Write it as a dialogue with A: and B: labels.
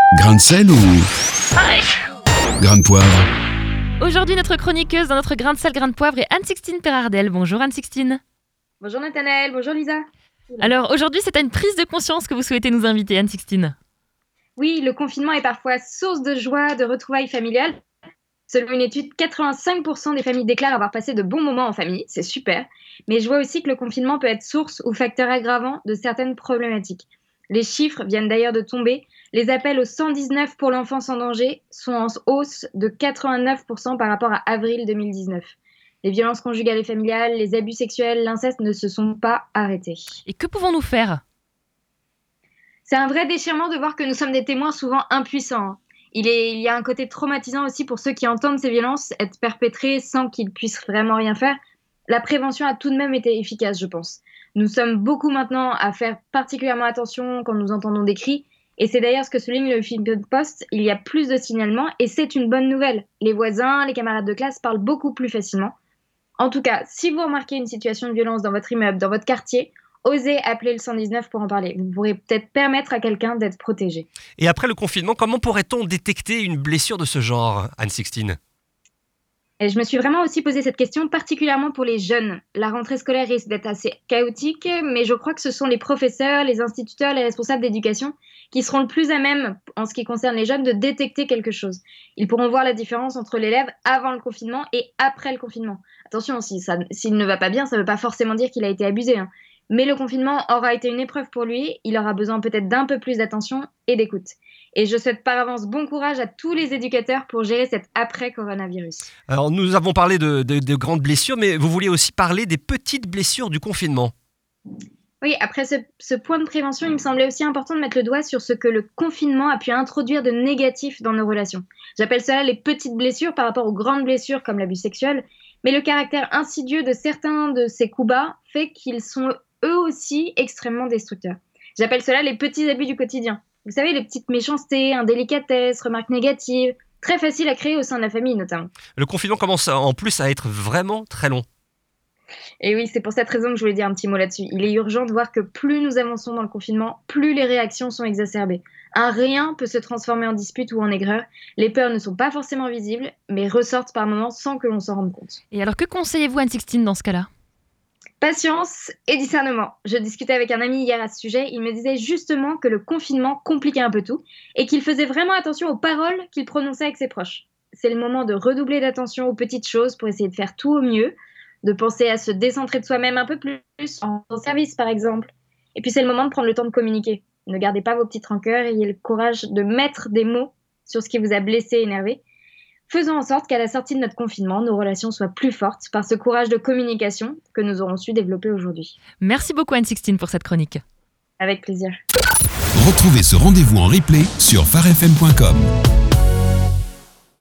A: Grain de sel ou grain de poivre?
B: Aujourd'hui, notre chroniqueuse dans notre grain de sel, grain de poivre est Anne-Sixtine Perardel. Bonjour Anne-Sixtine.
C: Bonjour Nathanaël, bonjour Lisa.
B: Alors aujourd'hui, c'est à une prise de conscience que vous souhaitez nous inviter, Anne-Sixtine.
C: Oui, le confinement est parfois source de joie, de retrouvailles familiales. Selon une étude, 85% des familles déclarent avoir passé de bons moments en famille, c'est super. Mais je vois aussi que le confinement peut être source ou facteur aggravant de certaines problématiques. Les chiffres viennent d'ailleurs de tomber. Les appels au 119 pour l'enfance en danger sont en hausse de 89% par rapport à avril 2019. Les violences conjugales et familiales, les abus sexuels, l'inceste ne se sont pas arrêtés.
B: Et que pouvons-nous faire ?
C: C'est un vrai déchirement de voir que nous sommes des témoins souvent impuissants. Il y a un côté traumatisant aussi pour ceux qui entendent ces violences être perpétrées sans qu'ils puissent vraiment rien faire. La prévention a tout de même été efficace, je pense. Nous sommes beaucoup maintenant à faire particulièrement attention quand nous entendons des cris. Et c'est d'ailleurs ce que souligne le Huffington Post. Il y a plus de signalements et c'est une bonne nouvelle. Les voisins, les camarades de classe parlent beaucoup plus facilement. En tout cas, si vous remarquez une situation de violence dans votre immeuble, dans votre quartier, osez appeler le 119 pour en parler. Vous pourrez peut-être permettre à quelqu'un d'être protégé.
D: Et après le confinement, comment pourrait-on détecter une blessure de ce genre, Anne-Sixtine ?
C: Et je me suis vraiment aussi posé cette question, particulièrement pour les jeunes. La rentrée scolaire risque d'être assez chaotique, mais je crois que ce sont les professeurs, les instituteurs, les responsables d'éducation qui seront le plus à même, en ce qui concerne les jeunes, de détecter quelque chose. Ils pourront voir la différence entre l'élève avant le confinement et après le confinement. Attention, s'il ne va pas bien, ça ne veut pas forcément dire qu'il a été abusé, hein. Mais le confinement aura été une épreuve pour lui, il aura besoin peut-être d'un peu plus d'attention et d'écoute. Et je souhaite par avance bon courage à tous les éducateurs pour gérer cet après-coronavirus.
D: Alors nous avons parlé de grandes blessures, mais vous vouliez aussi parler des petites blessures du confinement.
C: Oui, après ce point de prévention, il me semblait aussi important de mettre le doigt sur ce que le confinement a pu introduire de négatif dans nos relations. J'appelle cela les petites blessures par rapport aux grandes blessures comme l'abus sexuel, mais le caractère insidieux de certains de ces coups bas fait qu'ils sont eux aussi extrêmement destructeurs. J'appelle cela les petits abus du quotidien. Vous savez, les petites méchancetés, indélicatesses, remarques négatives, très faciles à créer au sein de la famille notamment.
D: Le confinement commence en plus à être vraiment très long.
C: Et oui, c'est pour cette raison que je voulais dire un petit mot là-dessus. Il est urgent de voir que plus nous avançons dans le confinement, plus les réactions sont exacerbées. Un rien peut se transformer en dispute ou en aigreur. Les peurs ne sont pas forcément visibles, mais ressortent par moments sans que l'on s'en rende compte.
B: Et alors que conseillez-vous Anne-Sixtine dans ce cas-là ?
C: Patience et discernement. Je discutais avec un ami hier à ce sujet. Il me disait justement que le confinement compliquait un peu tout et qu'il faisait vraiment attention aux paroles qu'il prononçait avec ses proches. C'est le moment de redoubler d'attention aux petites choses pour essayer de faire tout au mieux, de penser à se décentrer de soi-même un peu plus, en service par exemple. Et puis c'est le moment de prendre le temps de communiquer. Ne gardez pas vos petites rancœurs, ayez le courage de mettre des mots sur ce qui vous a blessé, énervé. Faisons en sorte qu'à la sortie de notre confinement, nos relations soient plus fortes par ce courage de communication que nous aurons su développer aujourd'hui.
B: Merci beaucoup Anne-Sixtine pour cette chronique.
C: Avec plaisir.
A: Retrouvez ce rendez-vous en replay sur farfm.com.